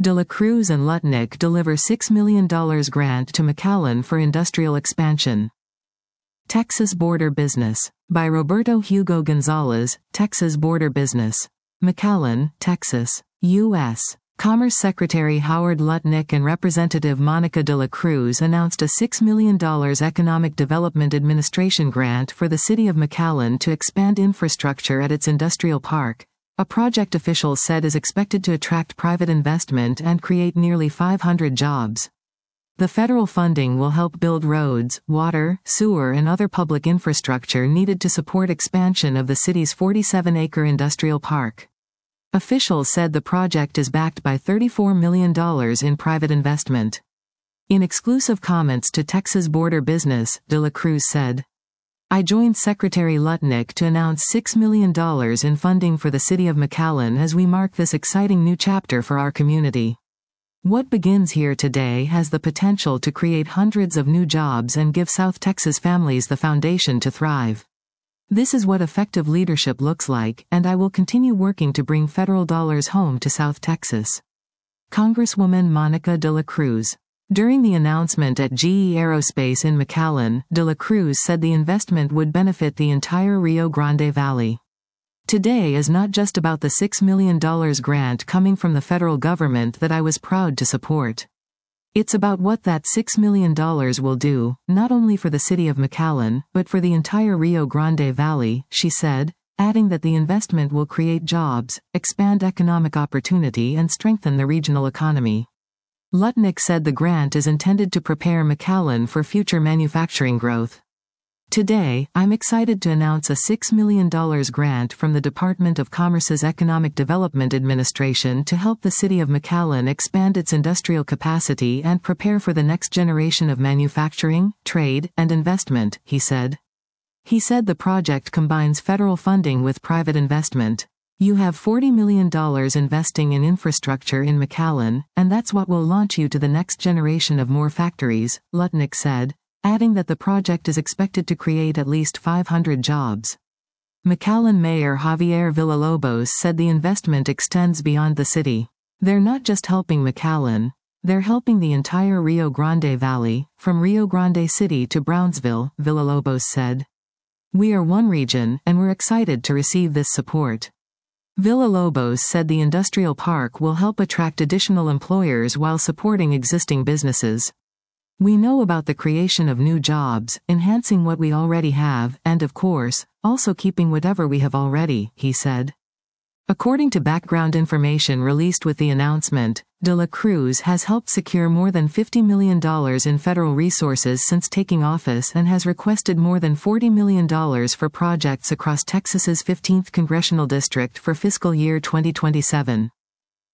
De La Cruz and Lutnick deliver $6 million grant to McAllen for industrial expansion. Texas Border Business. By Roberto Hugo Gonzalez, Texas Border Business. McAllen, Texas, U.S. Commerce Secretary Howard Lutnick and Representative Monica de la Cruz announced a $6 million Economic Development Administration grant for the city of McAllen to expand infrastructure at its industrial park, a project officials said is expected to attract private investment and create nearly 500 jobs. The federal funding will help build roads, water, sewer and other public infrastructure needed to support expansion of the city's 47-acre industrial park. Officials said the project is backed by $34 million in private investment. In exclusive comments to Texas Border Business, de la Cruz said, "I joined Secretary Lutnick to announce $6 million in funding for the city of McAllen as we mark this exciting new chapter for our community. What begins here today has the potential to create hundreds of new jobs and give South Texas families the foundation to thrive. This is what effective leadership looks like, and I will continue working to bring federal dollars home to South Texas." Congresswoman Monica de la Cruz. During the announcement at GE Aerospace in McAllen, de la Cruz said the investment would benefit the entire Rio Grande Valley. "Today is not just about the $6 million grant coming from the federal government that I was proud to support. It's about what that $6 million will do, not only for the city of McAllen, but for the entire Rio Grande Valley," she said, adding that the investment will create jobs, expand economic opportunity and strengthen the regional economy. Lutnick said the grant is intended to prepare McAllen for future manufacturing growth. "Today, I'm excited to announce a $6 million grant from the Department of Commerce's Economic Development Administration to help the city of McAllen expand its industrial capacity and prepare for the next generation of manufacturing, trade, and investment," he said. He said the project combines federal funding with private investment. "You have $40 million investing in infrastructure in McAllen, and that's what will launch you to the next generation of more factories," Lutnick said, adding that the project is expected to create at least 500 jobs. McAllen Mayor Javier Villalobos said the investment extends beyond the city. "They're not just helping McAllen, they're helping the entire Rio Grande Valley, from Rio Grande City to Brownsville," Villalobos said. "We are one region, and we're excited to receive this support." Villalobos said the industrial park will help attract additional employers while supporting existing businesses. "We know about the creation of new jobs, enhancing what we already have, and of course, also keeping whatever we have already," he said. According to background information released with the announcement, de la Cruz has helped secure more than $50 million in federal resources since taking office and has requested more than $40 million for projects across Texas's 15th congressional district for fiscal year 2027.